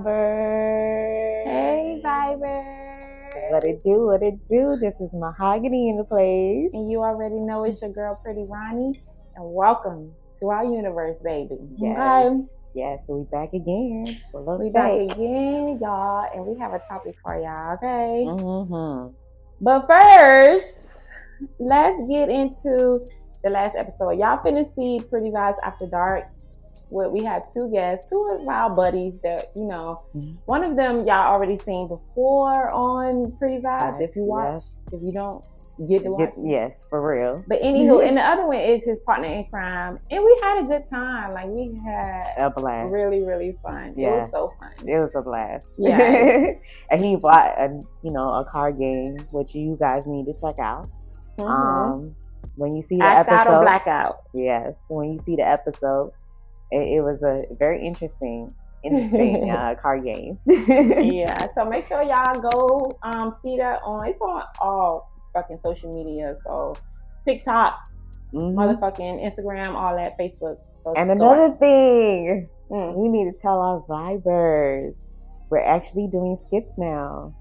Vibers. Hey, Vibers. What it do? What it do? This is Mahogany in the place. And you already know it's your girl, Pretty Ronnie. And welcome to our universe, baby. Yes. Okay? Yes, so we back again. We back again, y'all. And we have a topic for y'all, okay? Mm-hmm. But first, let's get into the last episode. Y'all finna see Pretty Vibes After Dark. We have two guests, two of our buddies that, one of them y'all already seen before on Pretty Vibes. If you watch, if you don't, get to watch. Yes, for real. But anywho, and the other one is his partner in crime. And we had a good time. Like, we had a blast. Really, really fun. Yeah. It was so fun. It was a blast. Yeah. And he bought a card game, which you guys need to check out. Mm-hmm. When you see the Act episode. Out or Blackout. Yes. When you see the episode, it was a very interesting card game. Yeah, so make sure y'all go see that it's on all fucking social media. So TikTok, motherfucking Instagram, all that, Facebook. And another thing, we need to tell our Vibers, we're actually doing skits now.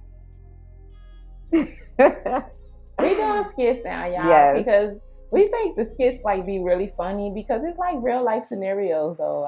We doing skits now, y'all. Yes. Because we think the skits be really funny because it's like real life scenarios though,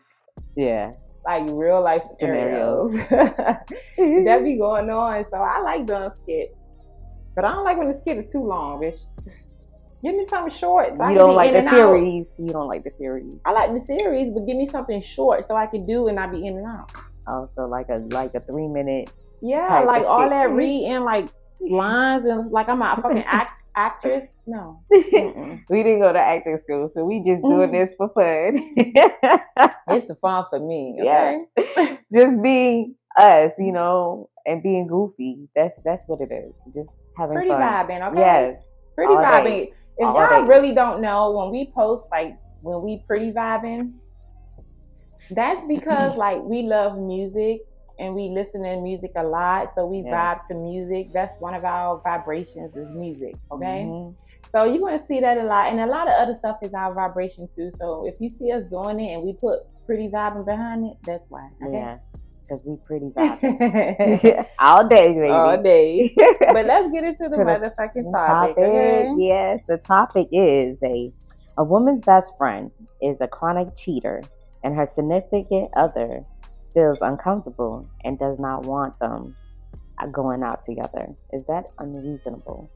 like real life scenarios that be going on. So I like doing skits, but I don't like when the skit is too long, bitch. Give me something short. So you don't like the series. You don't like the series. I like the series, but give me something short so I can do and not be in and out. Oh, so like a 3 minute. Yeah, like all that reading like lines and like I'm a fucking actress. No. We didn't go to acting school, so we just doing this for fun. It's the fun for me, okay? Yeah. Just being us, and being goofy. That's what it is. Just having Pretty fun. Vibing, okay? Yes. Pretty vibing. If y'all really don't know, when we post when we pretty vibing, that's because we love music and we listen to music a lot, so we vibe to music. That's one of our vibrations is music, okay? Mm-hmm. So you're going to see that a lot, and a lot of other stuff is our vibration too. So if you see us doing it and we put pretty vibing behind it, that's why. Okay? Yeah, because we pretty vibing all day, baby. All day. But let's get into the motherfucking topic. Okay? Yes, the topic is a woman's best friend is a chronic cheater, and her significant other feels uncomfortable and does not want them going out together. Is that unreasonable?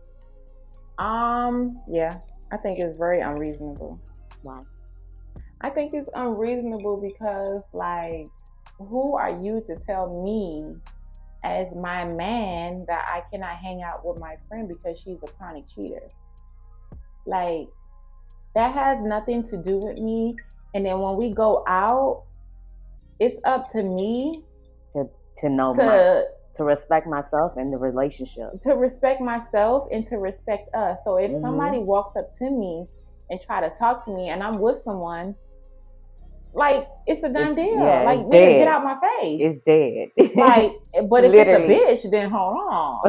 Yeah, I think it's very unreasonable. Why? I think it's unreasonable because, who are you to tell me as my man that I cannot hang out with my friend because she's a chronic cheater? That has nothing to do with me. And then when we go out, it's up to me to respect myself and the relationship. To respect myself and to respect us. So if somebody walks up to me and try to talk to me and I'm with someone, it's a done deal. Yeah, nigga, get out my face. It's dead. But if literally. It's a bitch, then hold on.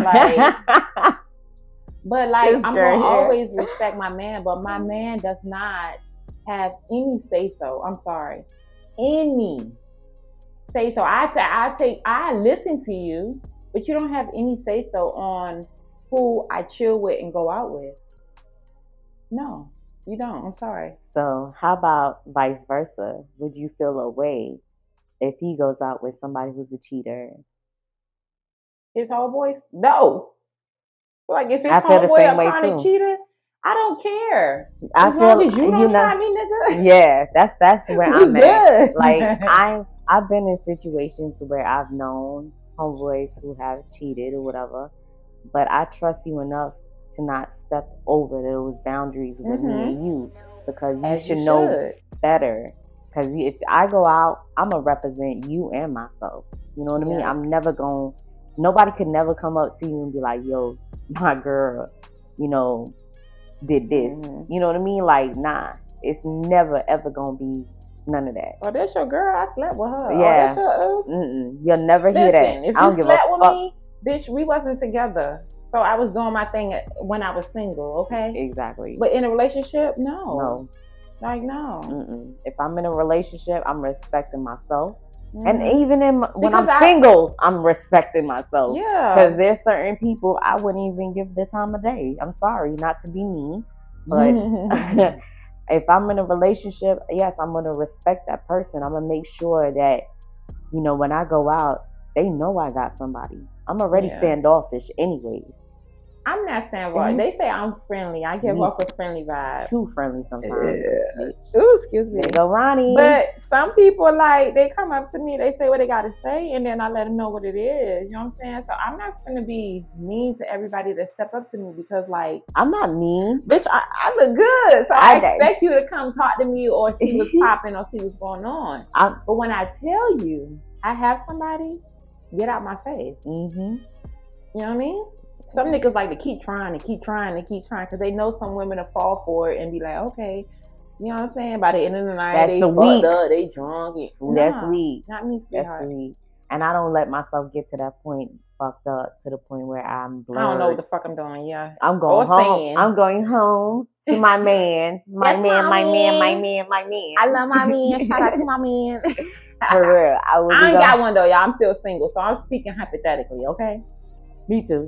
But I'm gonna always respect my man, but my man does not have any say so. I'm sorry. Any say so. I listen to you, but you don't have any say so on who I chill with and go out with. No, you don't. I'm sorry. So how about vice versa? Would you feel a way if he goes out with somebody who's a cheater? His homeboys? No. If his homeboy a chronic cheater, I don't care. As long as you don't try me, nigga. Yeah, that's where I'm at. I've been in situations where I've known homeboys who have cheated or whatever, but I trust you enough to not step over those boundaries with me and you, because you should know better. Because if I go out, I'm going to represent you and myself. You know what I mean? I'm never going, nobody could never come up to you and be like, yo, my girl, did this. You know what I mean? Nah, it's never ever going to be none of that. Oh, that's your girl. I slept with her. Yeah. Oh, that's you'll never hear that. If you slept with me, bitch, we wasn't together. So I was doing my thing when I was single, okay? Exactly. But in a relationship, no. No. No. If I'm in a relationship, I'm respecting myself And even when I'm single, I'm respecting myself. Yeah. Because there's certain people I wouldn't even give the time of day. I'm sorry, not to be mean, but if I'm in a relationship, yes, I'm gonna respect that person. I'm gonna make sure that, you know, when I go out, they know I got somebody. I'm already standoffish anyways. I'm not standoffish. They say I'm friendly. I give off a friendly vibe. Too friendly sometimes. Ooh, excuse me. There you go, Ronnie. But some people, like, they come up to me, they say what they got to say, and then I let them know what it is. You know what I'm saying? So I'm not going to be mean to everybody that step up to me because, like... I'm not mean. Bitch, I look good. So I expect you to come talk to me or see what's popping or see what's going on. But when I tell you I have somebody, get out my face. Mm-hmm. You know what I mean? Some niggas like to keep trying because they know some women will fall for it and be like, okay, you know what I'm saying? By the end of the night, they fucked up, they drunk. That's weak. Not me, sweetheart. That's weak. And I don't let myself get to that point, fucked up, to the point where I'm blurred. I don't know what the fuck I'm doing, yeah. I'm going home. I'm going home to my man. My man. I love my man. Shout out to my man. For real. I ain't got one though, y'all. I'm still single, so I'm speaking hypothetically, okay? Me too.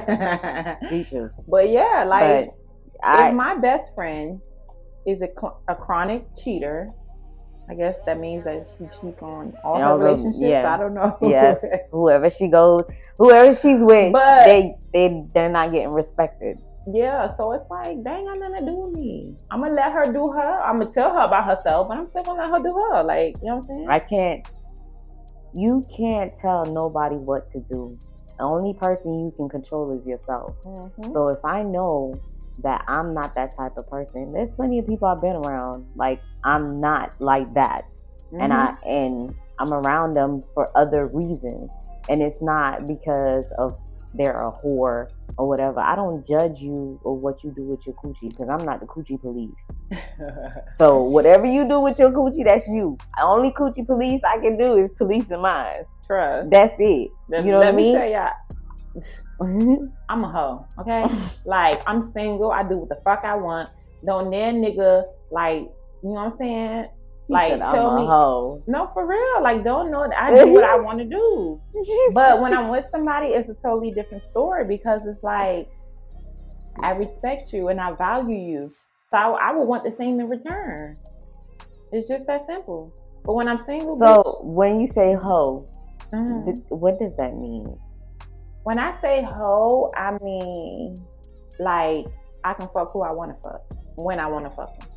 Me too. But yeah, like, if my best friend is a chronic cheater, I guess that means that she cheats on all her relationships. Yeah. I don't know. Yes. Whoever she's with, they're not getting respected. Yeah, so it's like, they ain't got nothing to do with me. I'm going to let her do her. I'm going to tell her about herself, but I'm still going to let her do her. Like, you know what I'm saying? You can't tell nobody what to do. The only person you can control is yourself. Mm-hmm. So if I know that I'm not that type of person, there's plenty of people I've been around. Like, I'm not like that. Mm-hmm. And I'm around them for other reasons. And it's not because of they're a whore or whatever. I don't judge you or what you do with your coochie because I'm not the coochie police. So whatever you do with your coochie, that's you. The only coochie police I can do is policing mine. Trust. That's it. You know what I mean? Let me tell y'all, I'm a hoe, okay? Like, I'm single. I do what the fuck I want. Don't that nigga, like, you know what I'm saying? Like, tell me, hoe. No, for real. Like, don't know that I do what I want to do. But when I'm with somebody, it's a totally different story because it's like, I respect you and I value you. So I would want the same in return. It's just that simple. But when I'm single, when you say hoe, what does that mean? When I say hoe, I mean, like, I can fuck who I want to fuck when I want to fuck them.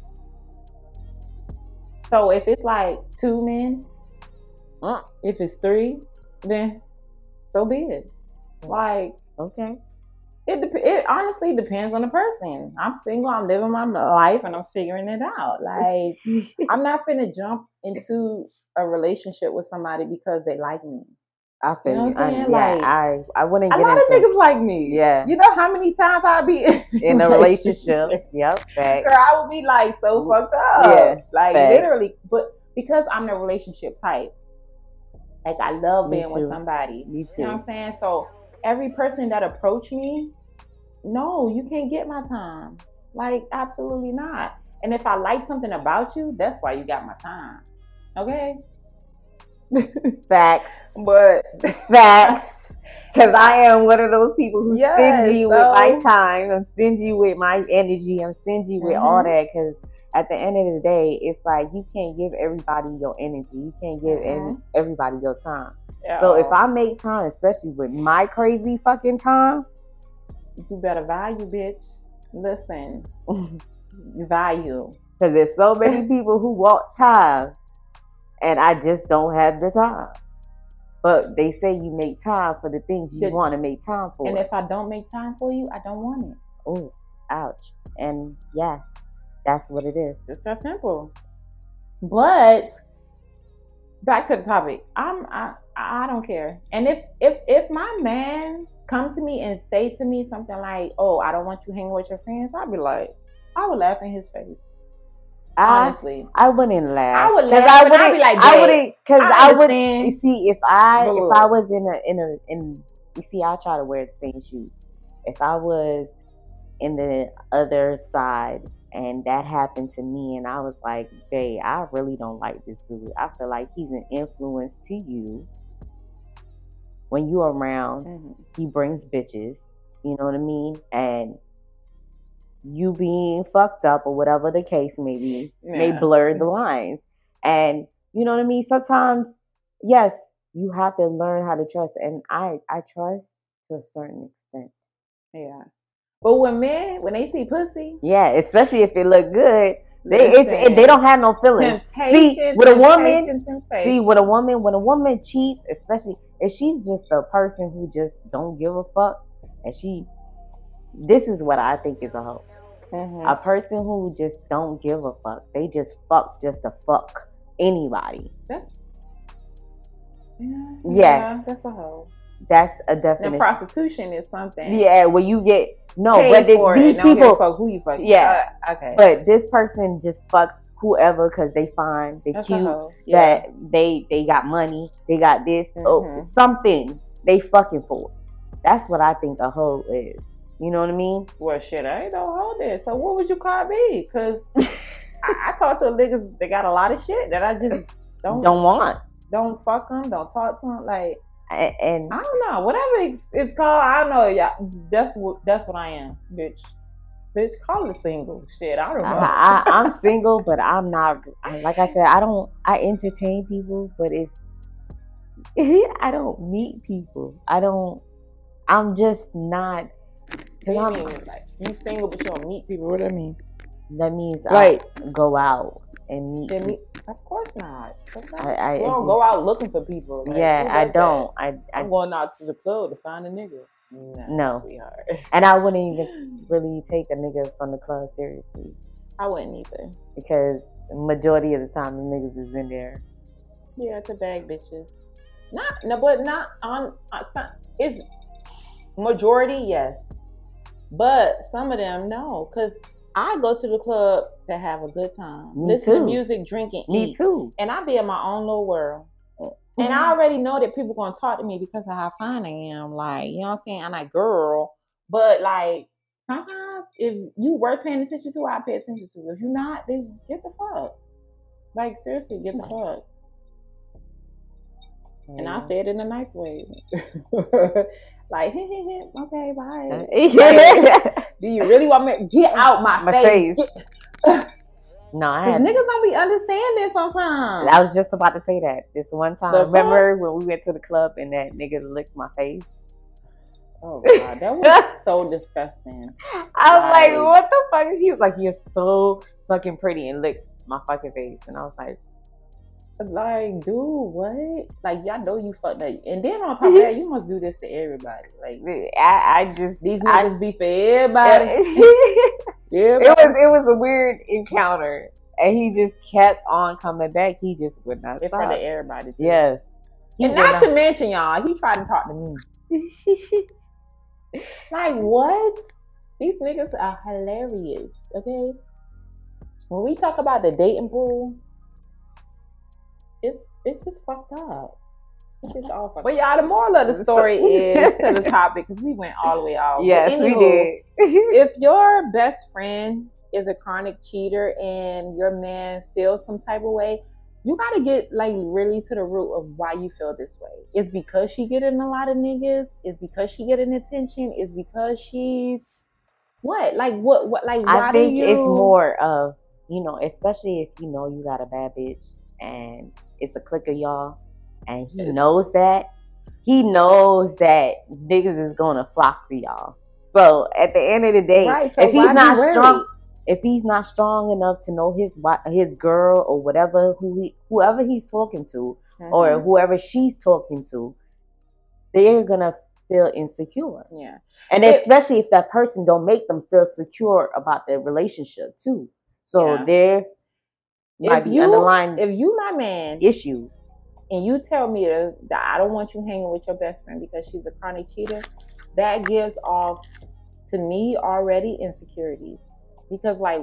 So if it's like 2 men, if it's 3, then so be it. Like, okay. It honestly depends on the person. I'm single, I'm living my life, and I'm figuring it out. Like, I'm not finna jump into a relationship with somebody because they like me. I feel you. Know what I'm saying? Yeah, I wouldn't get into... A lot of niggas like me. Yeah. You know how many times I'd be in a relationship. Yep. Facts. Girl, I would be like so fucked up. Yeah. Like, facts. Literally. But because I'm the relationship type, like, I love being with somebody. Me too. You know what I'm saying? So every person that approached me, no, you can't get my time. Like, absolutely not. And if I like something about you, that's why you got my time. Okay? Facts. But facts. Because I am one of those people who's stingy with my time. I'm stingy with my energy. I'm stingy with all that. Because at the end of the day, it's like you can't give everybody your energy. You can't give everybody your time. Yeah. So if I make time, especially with my crazy fucking time, you better value, bitch. Listen, value. Because there's so many people who want time, and I just don't have the time. But they say you make time for the things you want to make time for. And if I don't make time for you, I don't want it. Oh, ouch. And yeah, that's what it is. It's that simple. But back to the topic. I don't care. And if my man come to me and say to me something like, "Oh, I don't want you hanging with your friends," I'd be like, I would laugh in his face. Honestly, I wouldn't laugh. I would laugh. I'd be like, I wouldn't, because I would. You see, if I was in, you see, I try to wear the same shoes. If I was in the other side and that happened to me, and I was like, babe, I really don't like this dude. I feel like he's an influence to you. When you're around, he brings bitches, you know what I mean? And you being fucked up or whatever the case may be, may blur the lines. And you know what I mean? Sometimes, yes, you have to learn how to trust. And I trust to a certain extent. Yeah. But when they see pussy, yeah, especially if it look good, they don't have no feelings. See, with a woman, when a woman cheats, especially if she's just a person who just don't give a fuck, and this is what I think is a hoe. A person who just don't give a fuck. They just fuck just to fuck anybody. That's a hoe. That's a definition. Now, prostitution is something. Yeah, where you get these people. Fuck who you fuck. Yeah, okay. But this person just fucks whoever because they fine, they cute, that they got money, they got this, something they fucking for. That's what I think a hoe is. You know what I mean? Well, shit, I ain't no hoe then. So what would you call me? Because I talk to niggas that got a lot of shit that I just don't want. Don't fuck them. Don't talk to them. Like. And I don't know, whatever it's called. I don't know, yeah. That's what I am, bitch. Bitch, call it single. Shit, I don't know. I'm single, but I'm not. Like I said, I entertain people, but I don't meet people. I'm just not. What do you mean? Like, you single, but you don't meet people? What do that mean? That means I go out and meet. Of course not. I don't go out looking for people. Like, I don't. I'm going out to the club to find a nigga. No, sweetheart. And I wouldn't even really take a nigga from the club seriously. I wouldn't either. Because the majority of the time the niggas is in there. Yeah, to bag bitches. But not on. It's majority, yes. But some of them, no. Because I go to the club to have a good time. Listen to music, drink, and eat. Me too. And I be in my own little world. And I already know that people going to talk to me because of how fine I am. Like, you know what I'm saying? I'm like, girl. But, like, sometimes if you worth paying attention to, I pay attention to. If you're not, then get the fuck. Like, seriously, get the fuck. Yeah. And I say it in a nice way. Like, okay, bye. Do you really want me to get out my face? No, because niggas don't be understanding sometimes. I was just about to say that. This one time, remember when we went to the club and that nigga licked my face? Oh God, that was so disgusting. I was like, what the fuck? He was like, you're so fucking pretty, and licked my fucking face, and I was like, dude, what? Like, y'all know you fucked up, and then on top of that, you must do this to everybody. Like, these niggas be for everybody. Yeah, it was a weird encounter, and he just kept on coming back. He just would not stop. In front of everybody, too. Yes. And not to mention, y'all, he tried to talk to me. Like, what? These niggas are hilarious, okay? When we talk about the dating pool, it's just fucked up. It's just all fucked up. But y'all, the moral of the story is to the topic, because we went all the way out. Yes, we did. If your best friend is a chronic cheater and your man feels some type of way, you gotta get like really to the root of why you feel this way. It's because she getting a lot of niggas? It's because she getting attention? It's because she's what? Like what like why I think it's more of, you know, especially if you know you got a bad bitch and it's a clique of y'all and he knows that. He knows that niggas is gonna flock to y'all. So at the end of the day, so if he's not strong, if he's not strong enough to know his girl or whatever, whoever he's talking to, or whoever she's talking to, they're gonna feel insecure. Yeah, and especially if that person don't make them feel secure about their relationship too. So there might be underlying. If you my man issues, and you tell me that I don't want you hanging with your best friend because she's a chronic cheater, that gives off to me already insecurities. Because like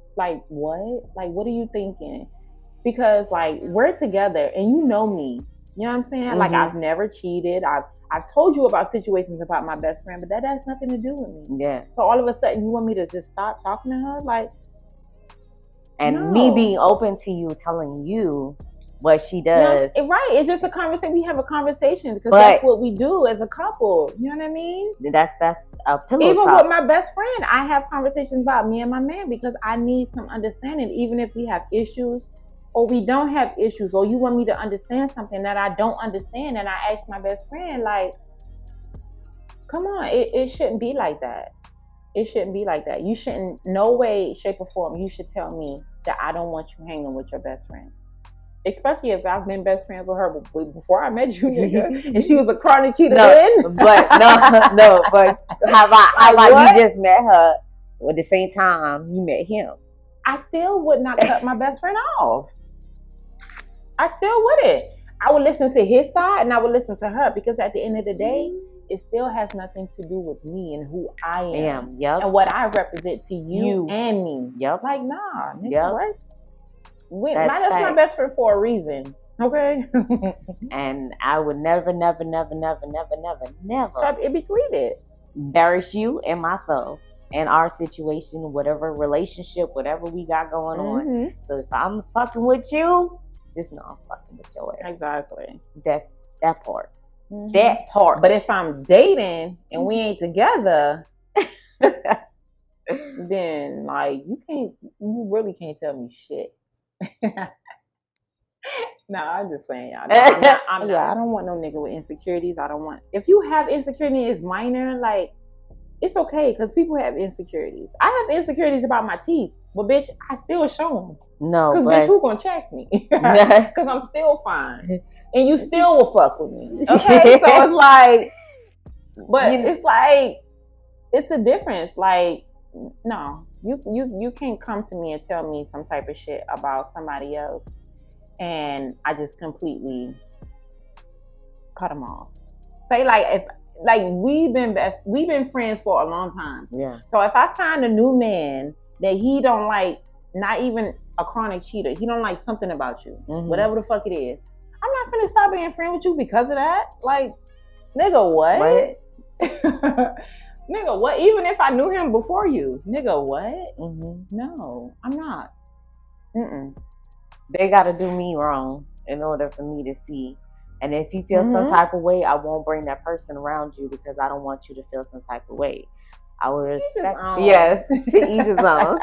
what? Like, what are you thinking? Because like, we're together and you know me. You know what I'm saying? Like, I've never cheated. I've told you about situations about my best friend, but that has nothing to do with me. Yeah. So all of a sudden, you want me to just stop talking to her? Like, and me being open to you, telling you what she does. Right. It's just a conversation. We have a conversation because that's what we do as a couple. You know what I mean? That's a pillow Even talk. with my best friend, I have conversations about me and my man because I need some understanding, even if we have issues or we don't have issues, or you want me to understand something that I don't understand, and I ask my best friend, like, come on, it shouldn't be like that. It shouldn't be like that. You shouldn't, no way, shape, or form, you should tell me that I don't want you hanging with your best friend. Especially if I've been best friends with her before I met you, nigga, and she was a chronic cheater then. But how about you just met her at the same time you met him? I still would not cut my best friend off. I still wouldn't. I would listen to his side and I would listen to her, because at the end of the day, it still has nothing to do with me and who I am. Yep. And what I represent to you and me. Yep. Like, nah, nigga, what? That's my best friend for a reason. Okay? And I would never in between it, embarrass you and myself and our situation, whatever relationship, whatever we got going on. So if I'm fucking with you, just know I'm fucking with your ass. Exactly. That part. That part. But if I'm dating and we ain't together, then like you really can't tell me shit. No, I'm just saying, y'all. No, I'm not. I don't want no nigga with insecurities. If you have insecurity, it's minor, like, it's okay, because people have insecurities. I have insecurities about my teeth, but bitch, I still show them. No, because bitch, who gonna check me? Because I'm still fine, and you still will fuck with me. Okay, so it's like, but it's like, it's a difference. Like, no, you can't come to me and tell me some type of shit about somebody else, and I just completely cut them off. Say like we've been friends for a long time. Yeah. So if I find a new man that he don't like, not even a chronic cheater, he don't like something about you, whatever the fuck it is, I'm not finna stop being friends with you because of that. Like, nigga, what? Nigga, what? Even if I knew him before you, nigga, what? No, I'm not. They gotta do me wrong in order for me to see. And if you feel some type of way, I won't bring that person around you, because I don't want you to feel some type of way. I will respect. Yes, to each his own.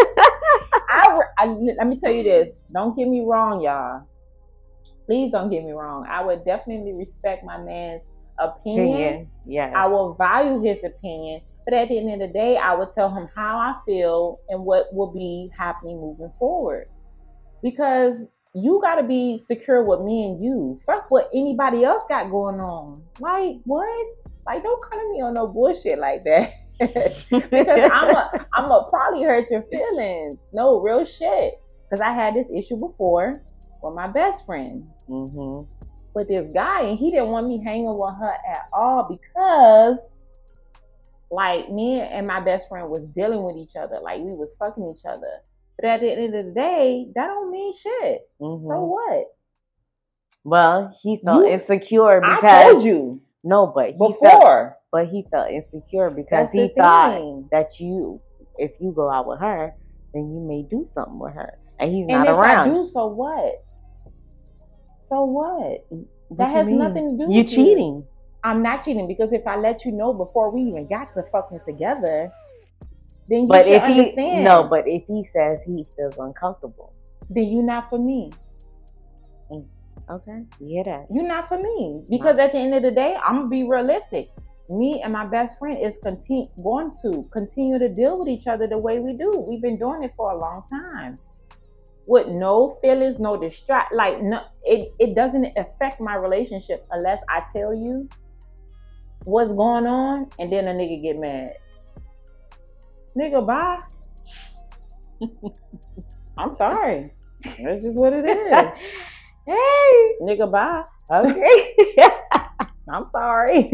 Let me tell you this. Don't get me wrong, y'all. Please don't get me wrong. I would definitely respect my man's opinion. Yeah. I will value his opinion. But at the end of the day, I would tell him how I feel and what will be happening moving forward. Because you got to be secure with me and you. Fuck what anybody else got going on. Like, what? Like, don't come to me on no bullshit like that. Because I'm a probably hurt your feelings. No, real shit. Because I had this issue before with my best friend. With this guy, and he didn't want me hanging with her at all, because like, me and my best friend was dealing with each other. Like, we was fucking each other. But at the end of the day, that don't mean shit. So what? Well, he felt insecure because I told you. No, but he felt insecure because he thought that if you go out with her, then you may do something with her, and he's not around. And if I do, so what? So what? That has nothing to do with you cheating. I'm not cheating, because if I let you know before we even got to fucking together, then you should understand. No, but if he says he feels uncomfortable, then you're not for me. Okay, you hear that? You're not for me, because at the end of the day, I'm gonna be realistic. Me and my best friend is going to continue to deal with each other the way we do. We've been doing it for a long time, with no feelings, no distract. Like, no, it doesn't affect my relationship unless I tell you what's going on, and then a nigga get mad. Nigga, bye. I'm sorry. That's just what it is. Hey, nigga, bye. Okay. I'm sorry.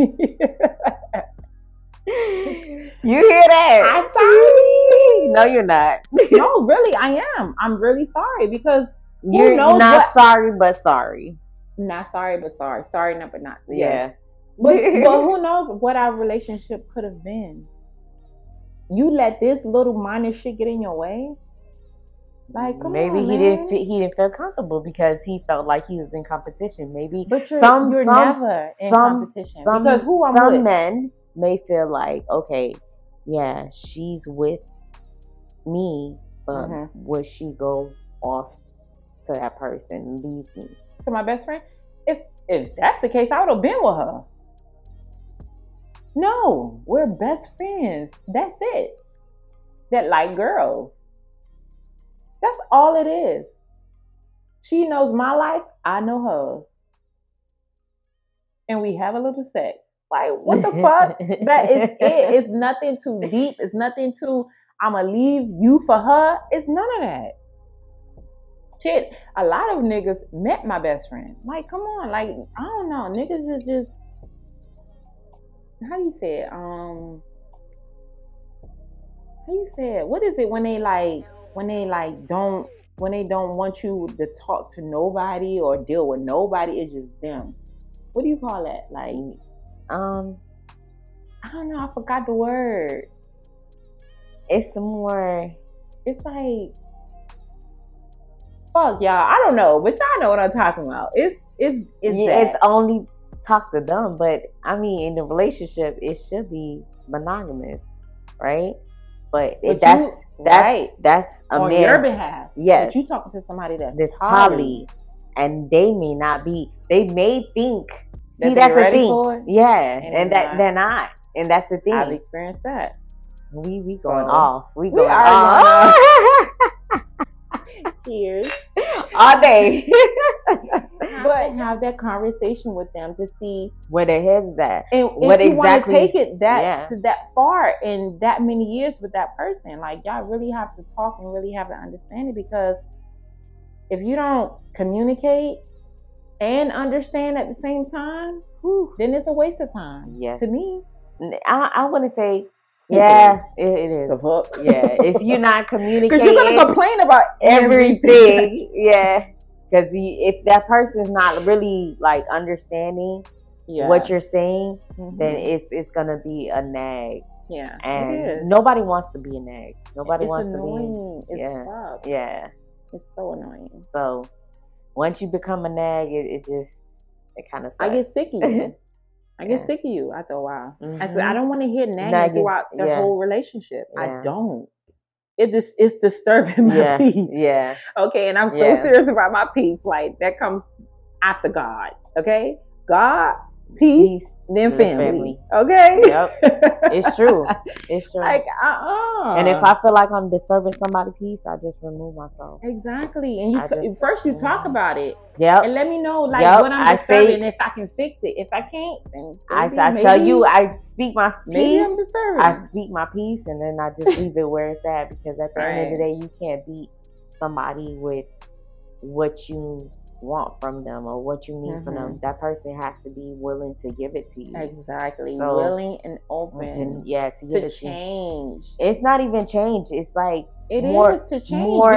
You hear that? I'm sorry. No, you're not. No, really, I am. I'm really sorry, because you're not sorry, but sorry. Not sorry, but sorry. Sorry, no, but not. Yeah. Yes. But who knows what our relationship could have been? You let this little minor shit get in your way. Like, come maybe on, he man. he didn't feel comfortable because he felt like he was in competition. Maybe but you're never in competition because who I'm some with. men may feel like, okay, yeah, she's with me, but would she go off to that person and leave me? To my best friend? If that's the case, I would have been with her. No, we're best friends. That's it. That like girls. That's all it is. She knows my life, I know hers. And we have a little sex. Like, what the fuck? That is it. It's nothing too deep. It's nothing too, I'ma leave you for her. It's none of that. Shit, a lot of niggas met my best friend. Like, come on. Like, I don't know. Niggas is just, how do you say it? How you say it? What is it when they don't want you to talk to nobody or deal with nobody? It's just them. What do you call that? Like, I don't know. I forgot the word. It's more. It's like, fuck y'all. I don't know, but y'all know what I'm talking about. It's only talk to them, but I mean, in the relationship, it should be monogamous, right? But that's on man, your behalf. Yes, but you talking to somebody that's poly, and they may not be. They may think that that's the thing. For it? Yeah, and that they're not, and that's the thing. I've experienced that. We going off. We going off. Cheers. All day. But have that conversation with them to see where their head's at. And what if you want to take it to that far in that many years with that person, like y'all really have to talk and really have to understand it, because if you don't communicate and understand at the same time, then it's a waste of time. Yes. To me. I want to say, yeah, it is. The fuck? Yeah, if you're not communicating, because you're gonna complain about everything. Yeah, because if that person's not really like understanding what you're saying, then it's gonna be a nag. Yeah, and nobody wants to be a nag. Nobody wants annoying. to be. It's yeah, it's so annoying. So once you become a nag, it kind of. I get sick of you. I get sick of you after a while. I said, I don't want to hear nagging throughout the whole relationship. I don't. It's disturbing my peace. Yeah. Okay, and I'm so serious about my peace. Like, that comes after God. Okay? God, peace, then family. Okay? Yep. It's true. It's true. Like, And if I feel like I'm disturbing somebody's peace, I just remove myself. Exactly. And first you talk about it. Yep. And let me know what I'm disturbing, if I can fix it. If I can't, then I tell you, I speak my peace. Maybe I'm disturbing. I speak my peace, and then I just leave it where it's at, because at the end of the day, you can't beat somebody with what you want from them or what you need from them. That person has to be willing to give it to you. Exactly. So, willing and open. To change. It's not even change. It's like it is to change. More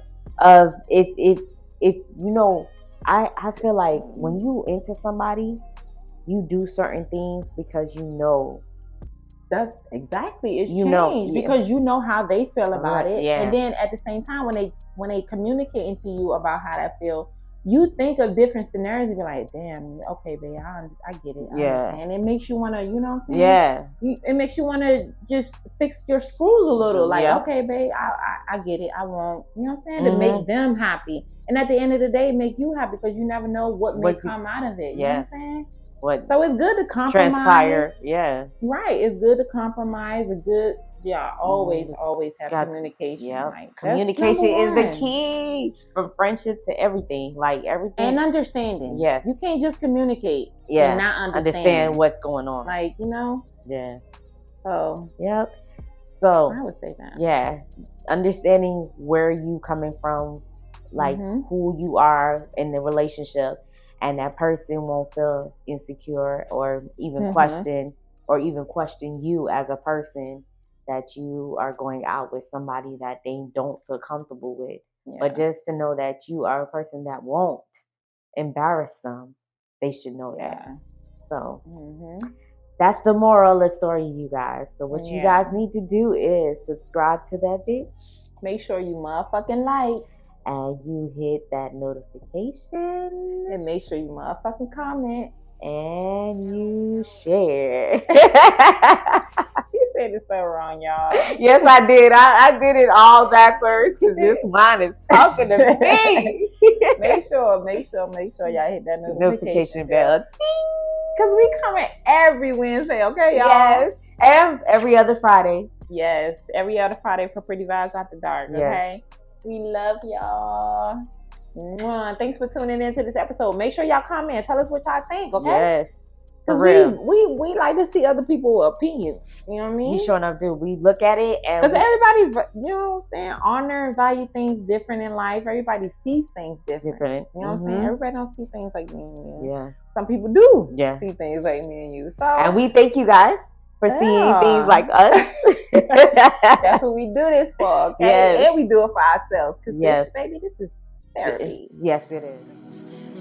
of if you know, I feel like when you into somebody, you do certain things because you know. That's exactly it's changed because you know how they feel about it, and then at the same time when they communicate to you about how they feel, you think of different scenarios and be like, damn, okay, babe, I get it. I understand. It makes you want to, you know what I'm saying? Yeah. It makes you want to just fix your screws a little. Like, okay, babe, I get it. I won't, you know what I'm saying? To make them happy. And at the end of the day, make you happy, because you never know what may come out of it. You know what I'm saying? So it's good to compromise. Transpire, right. It's good to compromise. It's good, always have communication. Yeah, like, communication is the key from friendship to everything. Like everything, and understanding. Yeah, you can't just communicate. And not understand what's going on. Like, you know. Yeah. So. Yep. So I would say that. Yeah, understanding where you coming from, like who you are in the relationship. And that person won't feel insecure or even question you as a person, that you are going out with somebody that they don't feel comfortable with. But just to know that you are a person that won't embarrass them, they should know that. So that's the moral of the story, you guys. So what you guys need to do is subscribe to that bitch. Make sure you motherfucking like. And you hit that notification. And make sure you motherfucking comment. And you share. She said it so wrong, y'all. Yes, I did. I did it all backwards because this wine is talking to me. Make sure y'all hit that notification bell. Because we coming every Wednesday, okay, y'all? Yes. And every other Friday. Yes, every other Friday for Pretty Vibes After Dark, okay? Yes. We love y'all. Mwah. Thanks for tuning in to this episode. Make sure y'all comment. Tell us what y'all think, okay? Yes. Because we like to see other people's opinions. You know what I mean? We sure enough do. We look at it and... Because everybody, you know what I'm saying, honor and value things different in life. Everybody sees things different. You know what I'm saying? Everybody don't see things like me and you. Yeah. Some people do see things like me and you. So, and we thank you guys for seeing things like us. That's what we do this for, okay? Yes. And we do it for ourselves. Because, baby, this is therapy. Yes, it is.